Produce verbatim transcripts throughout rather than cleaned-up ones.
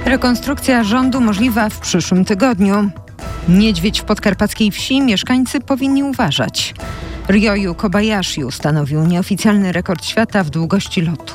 Rekonstrukcja rządu możliwa w przyszłym tygodniu. Niedźwiedź w podkarpackiej wsi, mieszkańcy powinni uważać. Ryoyu Kobayashi ustanowił nieoficjalny rekord świata w długości lotu.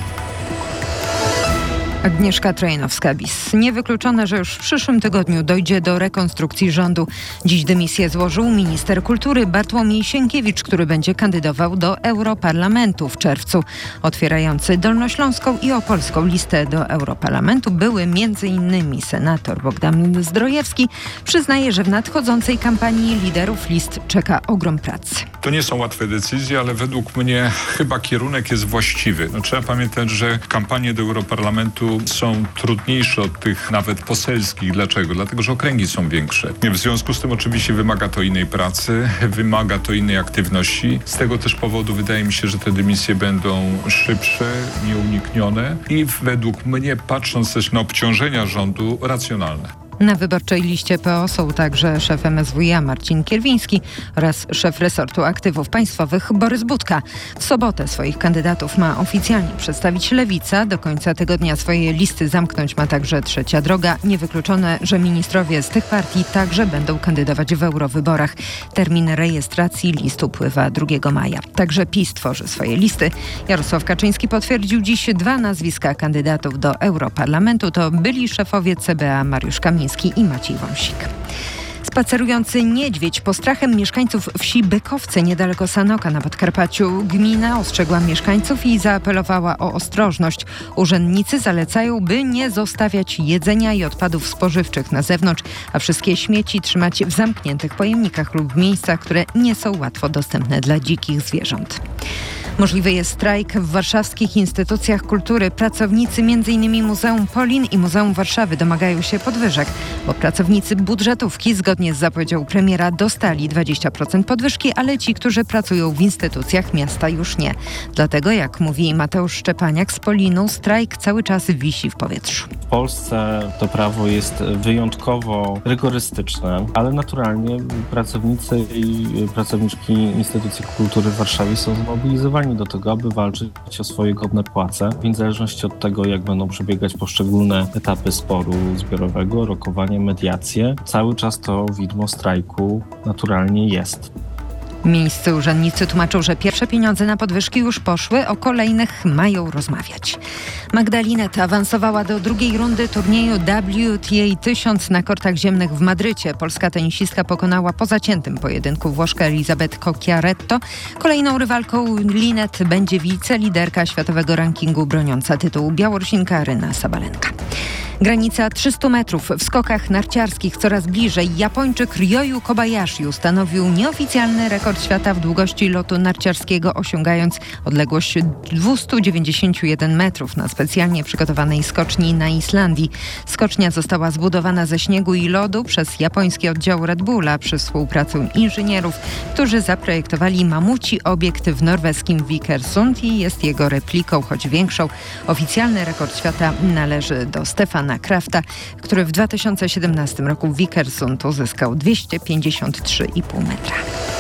Agnieszka Trojanowska-Bis. Niewykluczone, że już w przyszłym tygodniu dojdzie do rekonstrukcji rządu. Dziś dymisję złożył minister kultury Bartłomiej Sienkiewicz, który będzie kandydował do Europarlamentu w czerwcu. Otwierający dolnośląską i opolską listę do Europarlamentu były między innymi senator Bogdan Zdrojewski. Przyznaje, że w nadchodzącej kampanii liderów list czeka ogrom pracy. To nie są łatwe decyzje, ale według mnie chyba kierunek jest właściwy. No, trzeba pamiętać, że kampanie do Europarlamentu są trudniejsze od tych nawet poselskich. Dlaczego? Dlatego, że okręgi są większe. W związku z tym oczywiście wymaga to innej pracy, wymaga to innej aktywności. Z tego też powodu wydaje mi się, że te dymisje będą szybsze, nieuniknione i według mnie, patrząc też na obciążenia rządu, racjonalne. Na wyborczej liście P O są także szef M S W iA Marcin Kierwiński oraz szef resortu aktywów państwowych Borys Budka. W sobotę swoich kandydatów ma oficjalnie przedstawić Lewica. Do końca tygodnia swoje listy zamknąć ma także Trzecia Droga. Niewykluczone, że ministrowie z tych partii także będą kandydować w eurowyborach. Termin rejestracji list upływa drugiego maja. Także PiS tworzy swoje listy. Jarosław Kaczyński potwierdził dziś dwa nazwiska kandydatów do Europarlamentu. To byli szefowie C B A Mariusz Kamiński i Maciej Wąsik. Spacerujący niedźwiedź postrachem mieszkańców wsi Bykowce niedaleko Sanoka na Podkarpaciu. Gmina ostrzegła mieszkańców i zaapelowała o ostrożność. Urzędnicy zalecają, by nie zostawiać jedzenia i odpadów spożywczych na zewnątrz, a wszystkie śmieci trzymać w zamkniętych pojemnikach lub w miejscach, które nie są łatwo dostępne dla dzikich zwierząt. Możliwy jest strajk w warszawskich instytucjach kultury. Pracownicy między innymi Muzeum Polin i Muzeum Warszawy domagają się podwyżek, bo pracownicy budżetówki zgodnie z zapowiedzią premiera dostali dwadzieścia procent podwyżki, ale ci, którzy pracują w instytucjach miasta już nie. Dlatego, jak mówi Mateusz Szczepaniak z Polinu, strajk cały czas wisi w powietrzu. W Polsce to prawo jest wyjątkowo rygorystyczne, ale naturalnie pracownicy i pracowniczki instytucji kultury w Warszawie są zmobilizowani do tego, aby walczyć o swoje godne płace. W zależności od tego, jak będą przebiegać poszczególne etapy sporu zbiorowego, rokowania, mediacje, cały czas to widmo strajku naturalnie jest. Miejscy urzędnicy tłumaczą, że pierwsze pieniądze na podwyżki już poszły, o kolejnych mają rozmawiać. Magda Linette awansowała do drugiej rundy turnieju W T A tysiąc na kortach ziemnych w Madrycie. Polska tenisistka pokonała po zaciętym pojedynku Włoszkę Elisabeth Cocchiaretto. Kolejną rywalką Linette będzie wiceliderka światowego rankingu broniąca tytułu Białorusinka Aryna Sabalenka. Granica trzystu metrów w skokach narciarskich coraz bliżej. Japończyk Ryoyu Kobayashi ustanowił nieoficjalny rekord świata w długości lotu narciarskiego, osiągając odległość dwieście dziewięćdziesiąt jeden metrów na specjalnie przygotowanej skoczni na Islandii. Skocznia została zbudowana ze śniegu i lodu przez japoński oddział Red Bulla przy współpracy inżynierów, którzy zaprojektowali mamuci obiekt w norweskim Vikersund i jest jego repliką, choć większą. Oficjalny rekord świata należy do Stefana Krafta, który w dwa tysiące siedemnastym roku w Vikersund uzyskał dwieście pięćdziesiąt trzy i pół metra.